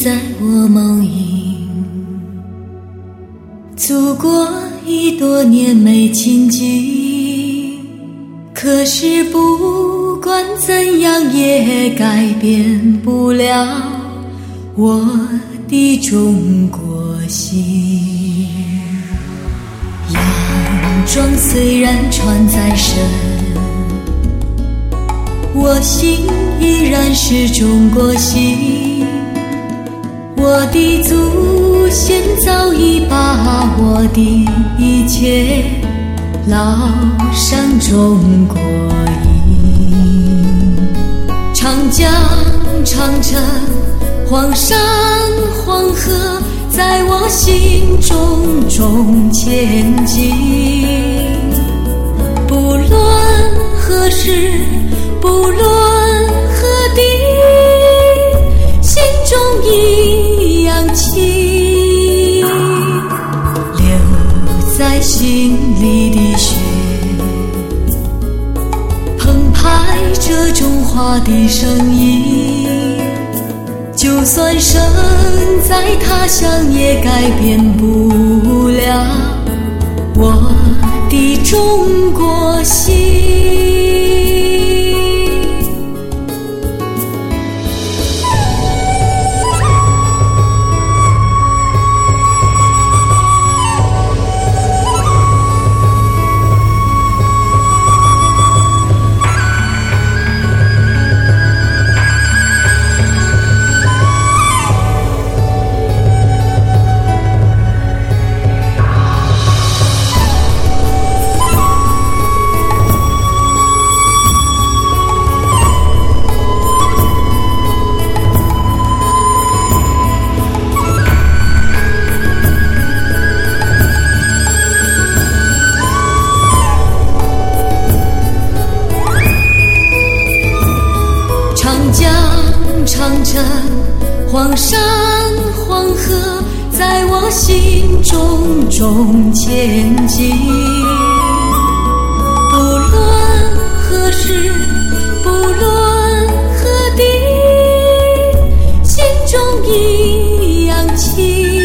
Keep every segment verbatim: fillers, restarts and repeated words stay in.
在我梦萦，祖国已多年没亲近，可是不管怎样也改变不了我的中国心。洋装虽然穿在身，我心依然是中国心。我的祖先早已把我的一切烙上中国印。长江长城黄山黄河在我心中中前进，不论何时不论何地，心中一样情，留在心里的血澎湃着中华的声音。就算生在他乡也改变不了我的中国心。长江长城黄山黄河在我心中中前进，不论何时不论何地，心中一样情，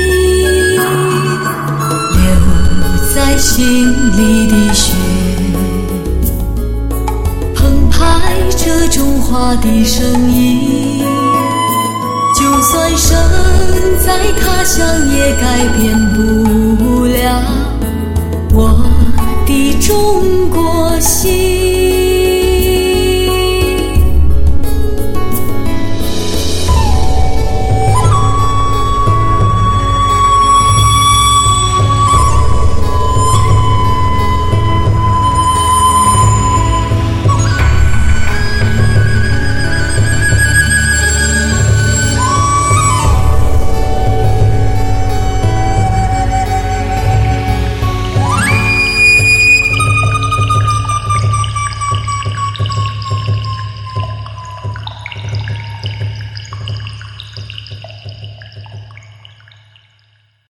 留在心里的血澎湃着中华的声音。就算生在他乡也改变不